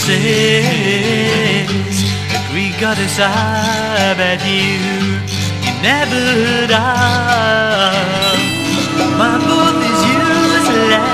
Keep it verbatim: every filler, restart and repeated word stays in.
says the Greek goddess I bet you you never die. My boat is useless.